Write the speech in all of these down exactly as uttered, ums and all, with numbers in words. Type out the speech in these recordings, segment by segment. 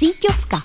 Síťovka.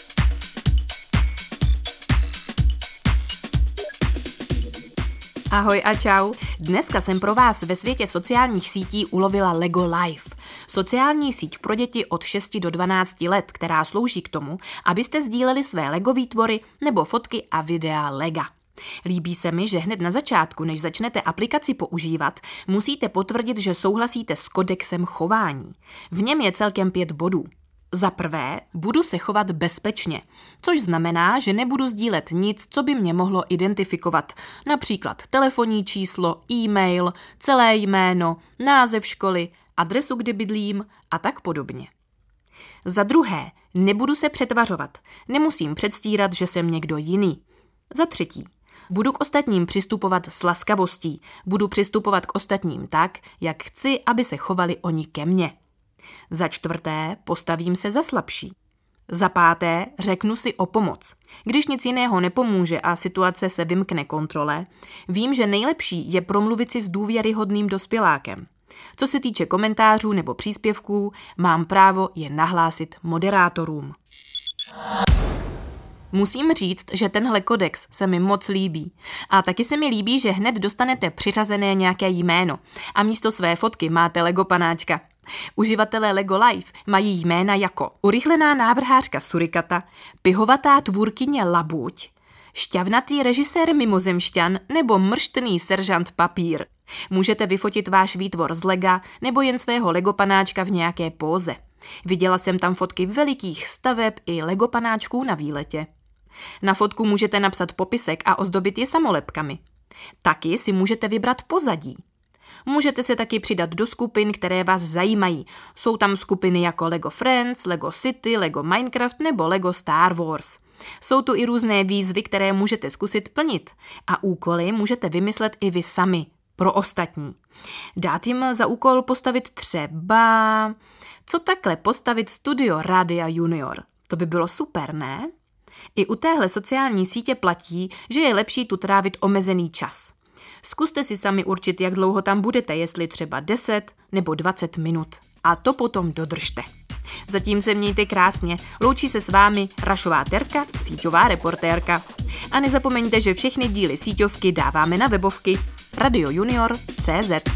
Ahoj a čau. Dneska jsem pro vás ve světě sociálních sítí ulovila Lego Live. Sociální síť pro děti od šesti do dvanácti let, která slouží k tomu, abyste sdíleli své Lego výtvory nebo fotky a videa Lega. Líbí se mi, že hned na začátku, než začnete aplikaci používat, musíte potvrdit, že souhlasíte s kodexem chování. V něm je celkem pět bodů. Za prvé, budu se chovat bezpečně, což znamená, že nebudu sdílet nic, co by mě mohlo identifikovat, například telefonní číslo, e-mail, celé jméno, název školy, adresu, kde bydlím a tak podobně. Za druhé, nebudu se přetvařovat, nemusím předstírat, že jsem někdo jiný. Za třetí, budu k ostatním přistupovat s laskavostí, budu přistupovat k ostatním tak, jak chci, aby se chovali oni ke mně. Za čtvrté, postavím se za slabší. Za páté, řeknu si o pomoc. Když nic jiného nepomůže a situace se vymkne kontrole, vím, že nejlepší je promluvit si s důvěryhodným dospělákem. Co se týče komentářů nebo příspěvků, mám právo je nahlásit moderátorům. Musím říct, že tenhle kodex se mi moc líbí. A taky se mi líbí, že hned dostanete přiřazené nějaké jméno a místo své fotky máte Lego panáčka. Uživatelé Lego Live mají jména jako urychlená návrhářka Surikata, pihovatá tvůrkyně Labuť, šťavnatý režisér mimozemšťan nebo mrštný seržant Papír. Můžete vyfotit váš výtvor z Lega nebo jen svého Lego panáčka v nějaké póze. Viděla jsem tam fotky velikých staveb i Lego panáčků na výletě. Na fotku můžete napsat popisek a ozdobit je samolepkami. Taky si můžete vybrat pozadí. Můžete se taky přidat do skupin, které vás zajímají. Jsou tam skupiny jako Lego Friends, Lego City, Lego Minecraft nebo Lego Star Wars. Jsou tu i různé výzvy, které můžete zkusit plnit. A úkoly můžete vymyslet i vy sami, pro ostatní. Dát jim za úkol postavit třeba... Co takhle postavit studio Rádia Junior? To by bylo super, ne? I u téhle sociální sítě platí, že je lepší tu trávit omezený čas. Zkuste si sami určit, jak dlouho tam budete, jestli třeba deset nebo dvacet minut. A to potom dodržte. Zatím se mějte krásně. Loučí se s vámi Rašová Terka, síťová reportérka. A nezapomeňte, že všechny díly síťovky dáváme na webovky radio junior tečka cé zet.